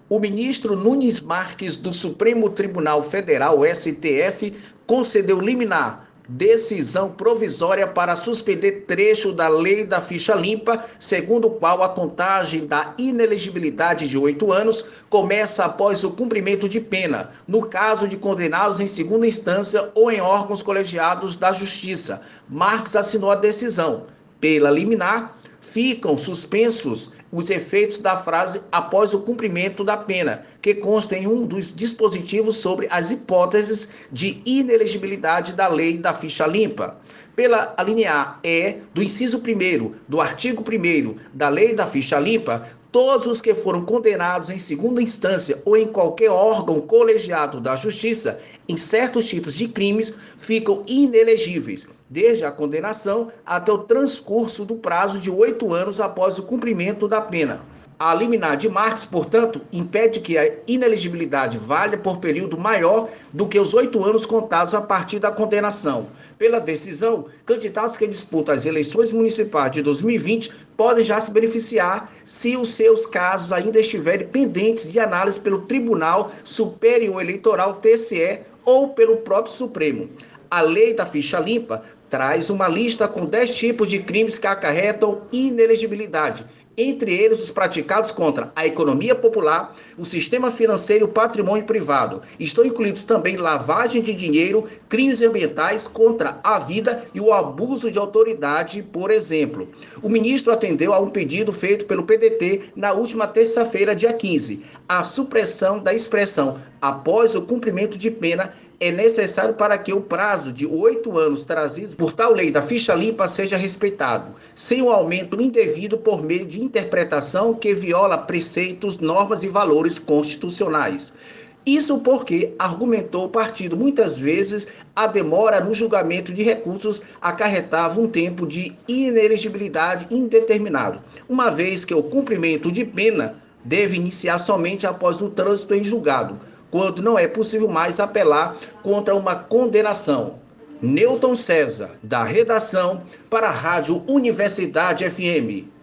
O ministro Nunes Marques, do Supremo Tribunal Federal, STF, concedeu liminar, decisão provisória para suspender trecho da lei da ficha limpa, segundo o qual a contagem da inelegibilidade de 8 anos começa após o cumprimento de pena, no caso de condenados em segunda instância ou em órgãos colegiados da Justiça. Marques assinou a decisão. Pela liminar, ficam suspensos os efeitos da frase após o cumprimento da pena, que consta em um dos dispositivos sobre as hipóteses de inelegibilidade da lei da ficha limpa. Pela alínea E do inciso 1º do artigo 1º da lei da ficha limpa, todos os que foram condenados em segunda instância ou em qualquer órgão colegiado da Justiça em certos tipos de crimes ficam inelegíveis, desde a condenação até o transcurso do prazo de 8 anos após o cumprimento da pena. A liminar de Marques, portanto, impede que a inelegibilidade valha por período maior do que os 8 anos contados a partir da condenação. Pela decisão, candidatos que disputam as eleições municipais de 2020 podem já se beneficiar se os seus casos ainda estiverem pendentes de análise pelo Tribunal Superior Eleitoral, TSE, ou pelo próprio Supremo. A lei da ficha limpa traz uma lista com 10 tipos de crimes que acarretam inelegibilidade, entre eles os praticados contra a economia popular, o sistema financeiro e o patrimônio privado. Estão incluídos também lavagem de dinheiro, crimes ambientais contra a vida e o abuso de autoridade, por exemplo. O ministro atendeu a um pedido feito pelo PDT na última terça-feira, dia 15. A supressão da expressão após o cumprimento de pena é necessário para que o prazo de 8 anos trazido por tal lei da ficha limpa seja respeitado, sem o aumento indevido por meio de interpretação que viola preceitos, normas e valores constitucionais. Isso porque, argumentou o partido, muitas vezes a demora no julgamento de recursos acarretava um tempo de inelegibilidade indeterminado, uma vez que o cumprimento de pena deve iniciar somente após o trânsito em julgado, quando não é possível mais apelar contra uma condenação. Newton César, da redação, para a Rádio Universidade FM.